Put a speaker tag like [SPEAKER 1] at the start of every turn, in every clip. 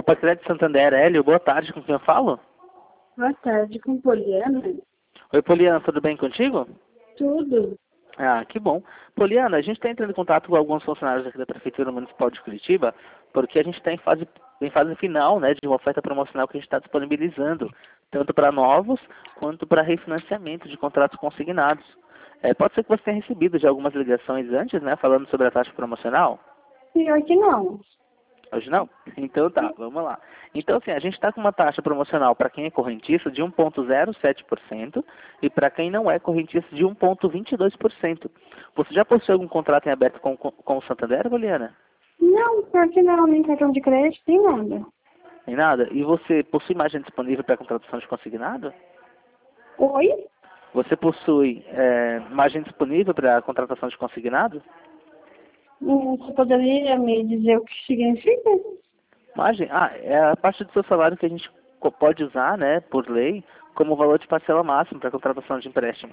[SPEAKER 1] Opa, Crédito Santander, Hélio, boa tarde, com quem eu falo?
[SPEAKER 2] Boa tarde, com Poliana.
[SPEAKER 1] Oi, Poliana, tudo bem contigo?
[SPEAKER 2] Tudo.
[SPEAKER 1] Ah, que bom. Poliana, a gente está entrando em contato com alguns funcionários aqui da Prefeitura Municipal de Curitiba, porque a gente está em fase final, né, de uma oferta promocional que a gente está disponibilizando, tanto para novos quanto para refinanciamento de contratos consignados. Pode ser que você tenha recebido já algumas ligações antes, né, falando sobre a taxa promocional.
[SPEAKER 2] Pior que não.
[SPEAKER 1] Hoje não? Então tá, vamos lá. Então assim, a gente está com uma taxa promocional para quem é correntista de 1,07% e para quem não é correntista de 1,22%. Você já possui algum contrato em aberto com o Santander, Poliana?
[SPEAKER 2] Não, pior que não, nem cartão de crédito, nem nada.
[SPEAKER 1] Nem nada? E você possui margem disponível para contratação de consignado?
[SPEAKER 2] Oi?
[SPEAKER 1] Você possui margem disponível para contratação de consignado?
[SPEAKER 2] Você poderia me dizer o que significa?
[SPEAKER 1] Margem? Ah, é a parte do seu salário que a gente pode usar, né, por lei, como valor de parcela máximo para contratação de empréstimo.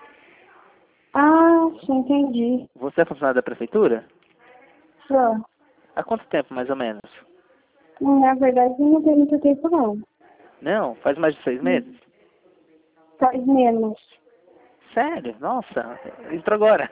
[SPEAKER 2] Ah, sim, entendi.
[SPEAKER 1] Você é funcionário da prefeitura?
[SPEAKER 2] Só.
[SPEAKER 1] Há quanto tempo, mais ou menos?
[SPEAKER 2] Na verdade, não tem muito tempo, não.
[SPEAKER 1] Não? Faz mais de 6 meses?
[SPEAKER 2] Faz menos.
[SPEAKER 1] Sério? Nossa, entrou agora.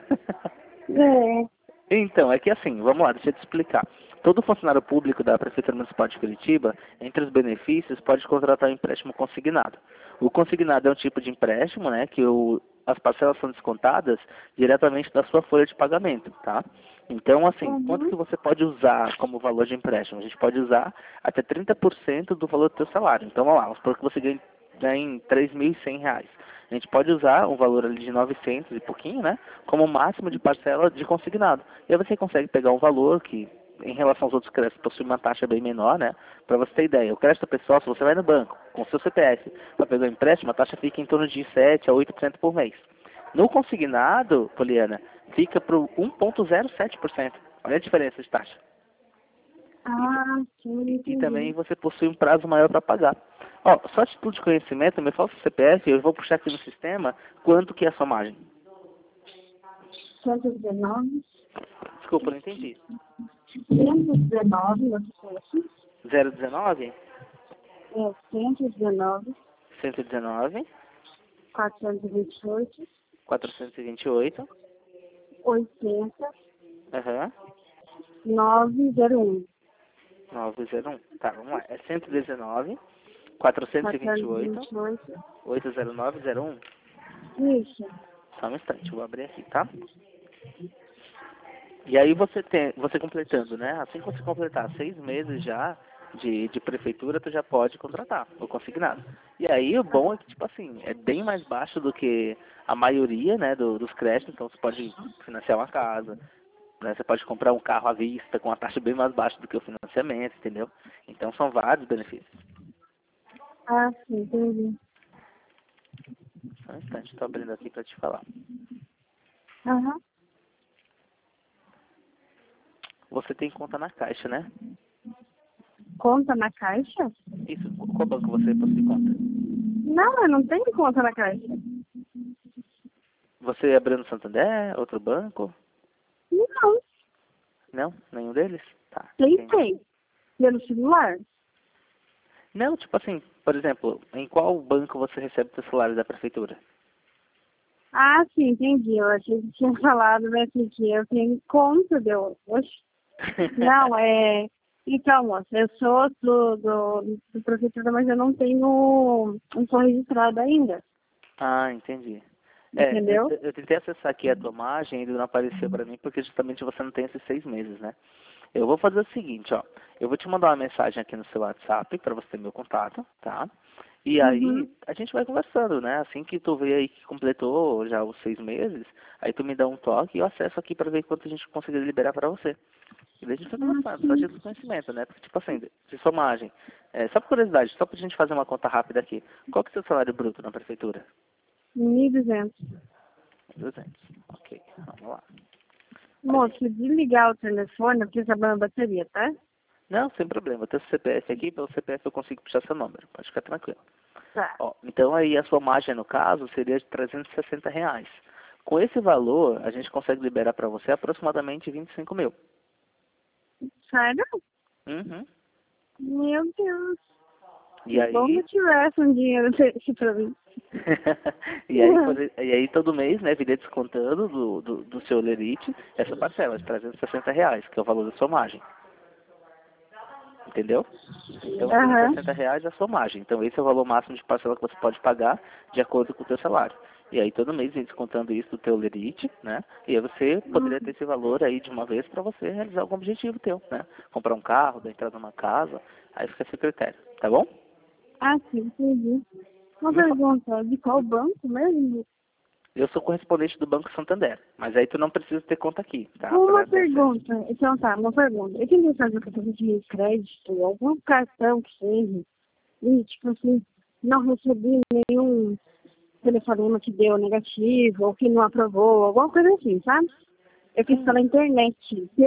[SPEAKER 2] É.
[SPEAKER 1] Então, é que assim, vamos lá, deixa eu te explicar. Todo funcionário público da Prefeitura Municipal de Curitiba, entre os benefícios, pode contratar um empréstimo consignado. O consignado é um tipo de empréstimo, né, que as parcelas são descontadas diretamente da sua folha de pagamento, tá? Então, assim, quanto que
[SPEAKER 2] Uhum.
[SPEAKER 1] você pode usar como valor de empréstimo? A gente pode usar até 30% do valor do seu salário. Então, vamos lá, vamos supor que você ganhe R$ 3.100. A gente pode usar um valor ali de 900 e pouquinho, né, como máximo de parcela de consignado. E aí você consegue pegar um valor que, em relação aos outros créditos, possui uma taxa bem menor, né? Para você ter ideia, o crédito pessoal, se você vai no banco com o seu CPF para pegar um empréstimo, a taxa fica em torno de 7 a 8% por mês. No consignado, Poliana, fica para 1,07%. Olha a diferença de taxa.
[SPEAKER 2] Ah, sim,
[SPEAKER 1] E também
[SPEAKER 2] entendi.
[SPEAKER 1] você possui um prazo maior para pagar. Ó, só a título de conhecimento, me fala o seu CPF, eu vou puxar aqui no sistema quanto que é a sua margem.
[SPEAKER 2] 119.
[SPEAKER 1] Desculpa, não entendi.
[SPEAKER 2] 119, não sei.
[SPEAKER 1] 019,
[SPEAKER 2] É 119,
[SPEAKER 1] 119,
[SPEAKER 2] 428,
[SPEAKER 1] 428,
[SPEAKER 2] 80,
[SPEAKER 1] aham,
[SPEAKER 2] 901.
[SPEAKER 1] 901. Tá, vamos lá. É 119, 428,
[SPEAKER 2] 428.
[SPEAKER 1] 80901.
[SPEAKER 2] Isso.
[SPEAKER 1] Só um instante, eu vou abrir aqui, tá? E aí você completando, né? Assim que você completar 6 meses já de prefeitura, tu já pode contratar o consignado. E aí o bom é que, tipo assim, é bem mais baixo do que a maioria, né, dos créditos. Então você pode financiar uma casa, né? Você pode comprar um carro à vista com uma taxa bem mais baixa do que o financiamento, entendeu? Então são vários benefícios.
[SPEAKER 2] Ah, sim, entendi.
[SPEAKER 1] Só um instante, estou abrindo aqui para te falar.
[SPEAKER 2] Aham.
[SPEAKER 1] Você tem conta na Caixa, né?
[SPEAKER 2] Conta na caixa?
[SPEAKER 1] Isso. Qual banco você possui conta?
[SPEAKER 2] Não, eu não tenho conta na caixa.
[SPEAKER 1] Você abriu no Santander? Outro banco?
[SPEAKER 2] Não,
[SPEAKER 1] Não? Nenhum deles? Tá, entendi.
[SPEAKER 2] tentei. Pelo celular?
[SPEAKER 1] Não, tipo assim, por exemplo, em qual banco você recebe seu salário da prefeitura?
[SPEAKER 2] Ah, sim, entendi. Eu achei que tinha falado, né, que eu tenho conta, deu. Oxe. Não, Então, moça, eu sou do prefeitura, mas eu não tenho um som registrado ainda.
[SPEAKER 1] Ah, entendi.
[SPEAKER 2] Entendeu?
[SPEAKER 1] Eu tentei acessar aqui a tua margem e ele não apareceu para mim porque justamente você não tem esses 6 meses, né? Eu vou fazer o seguinte, ó. Eu vou te mandar uma mensagem aqui no seu WhatsApp para você ter meu contato, tá? E aí
[SPEAKER 2] Uhum.
[SPEAKER 1] a gente vai conversando, né? Assim que tu vê aí que completou já os 6 meses, aí tu me dá um toque e eu acesso aqui para ver quanto a gente conseguir liberar para você. E daí a gente vai conversando, só
[SPEAKER 2] Sim.
[SPEAKER 1] de conhecimento, né? Porque, tipo assim, de sua margem. Só por curiosidade, só pra gente fazer uma conta rápida aqui. Qual que é o seu salário bruto na prefeitura?
[SPEAKER 2] 1.200.
[SPEAKER 1] 200. Ok, vamos lá.
[SPEAKER 2] Moço, se desligar o telefone, eu preciso acabar a bateria, tá?
[SPEAKER 1] Não, sem problema. Eu tenho o CPF aqui, pelo CPF eu consigo puxar seu número. Pode ficar tranquilo.
[SPEAKER 2] Tá.
[SPEAKER 1] Ó, então aí a sua margem, no caso, seria de R$ 360. Com esse valor, a gente consegue liberar para você aproximadamente 25 mil.
[SPEAKER 2] Sério?
[SPEAKER 1] Uhum.
[SPEAKER 2] Meu Deus.
[SPEAKER 1] E
[SPEAKER 2] Que bom que
[SPEAKER 1] aí,
[SPEAKER 2] eu tivesse um dinheiro desse pra mim.
[SPEAKER 1] e aí todo mês, né, viria descontando do seu lerite essa parcela de R$ 360, que é o valor da somagem. Entendeu? Então,
[SPEAKER 2] Aham.
[SPEAKER 1] R$ 360 é a somagem. Então, esse é o valor máximo de parcela que você pode pagar de acordo com o teu salário. E aí, todo mês vem descontando isso do teu lerite, né? E aí você poderia ter esse valor aí de uma vez para você realizar algum objetivo teu, né? Comprar um carro, dar entrada numa casa, aí fica a seu critério, tá bom?
[SPEAKER 2] Ah, sim, entendi. Uma
[SPEAKER 1] Me fa-
[SPEAKER 2] pergunta, de qual banco mesmo?
[SPEAKER 1] Eu sou correspondente do Banco Santander, mas aí tu não precisa ter conta aqui, tá?
[SPEAKER 2] Uma
[SPEAKER 1] Para ter acesso.
[SPEAKER 2] pergunta, então tá, uma pergunta. Eu tentei fazer o cartão de crédito, algum cartão que seja, e tipo assim, não recebi nenhum telefonema que deu negativo, ou que não aprovou, alguma coisa assim, sabe? Eu fiz pela internet,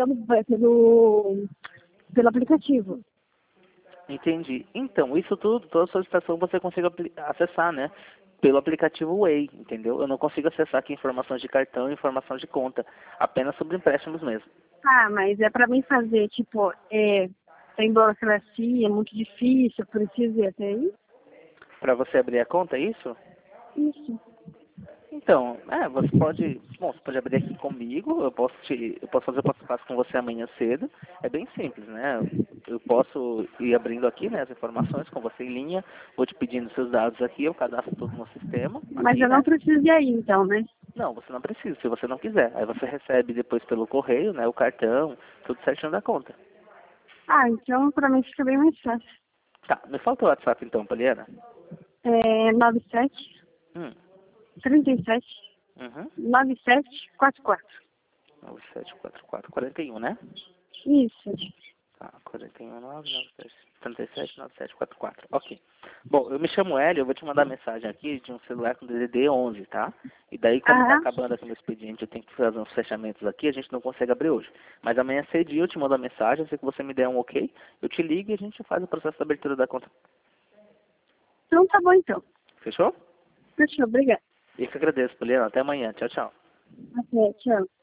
[SPEAKER 2] pelo aplicativo.
[SPEAKER 1] Entendi. Então, isso tudo, toda solicitação você consegue acessar, né? Pelo aplicativo Way, entendeu? Eu não consigo acessar aqui informações de cartão e informação de conta, apenas sobre empréstimos mesmo.
[SPEAKER 2] Ah, mas é pra mim fazer, tipo, tem burocracia, é muito difícil, eu preciso ir até aí?
[SPEAKER 1] Para você abrir a conta, é isso?
[SPEAKER 2] Isso.
[SPEAKER 1] Então, você pode abrir aqui comigo, eu posso fazer o passo a passo com você amanhã cedo. É bem simples, né? Eu posso ir abrindo aqui, né, as informações com você em linha, vou te pedindo seus dados aqui, eu cadastro tudo no sistema,
[SPEAKER 2] Mas
[SPEAKER 1] aqui,
[SPEAKER 2] eu não
[SPEAKER 1] né?
[SPEAKER 2] preciso ir aí, então, né?
[SPEAKER 1] Não, você não precisa, se você não quiser. Aí você recebe depois pelo correio, né, o cartão, tudo certinho da conta.
[SPEAKER 2] Ah, então pra mim fica bem mais fácil.
[SPEAKER 1] Tá, me falta o WhatsApp então, Poliana.
[SPEAKER 2] 97
[SPEAKER 1] Hum,
[SPEAKER 2] 37
[SPEAKER 1] uhum.
[SPEAKER 2] 9744.
[SPEAKER 1] 974441, né?
[SPEAKER 2] Isso.
[SPEAKER 1] Tá, 41, 37, 9744. Ok. Bom, eu me chamo Hélio, eu vou te mandar mensagem aqui de um celular com DDD 11, tá? E daí, como tá
[SPEAKER 2] Aham.
[SPEAKER 1] acabando aqui meu expediente, eu tenho que fazer uns fechamentos aqui, a gente não consegue abrir hoje. Mas amanhã cedinho eu te mando a mensagem, se você me der um ok, eu te ligo e a gente faz o processo de abertura da conta.
[SPEAKER 2] Então tá bom, então.
[SPEAKER 1] Fechou?
[SPEAKER 2] Fechou, obrigada.
[SPEAKER 1] Eu que agradeço, Poliana. Até amanhã. Tchau, tchau.
[SPEAKER 2] Até, tchau.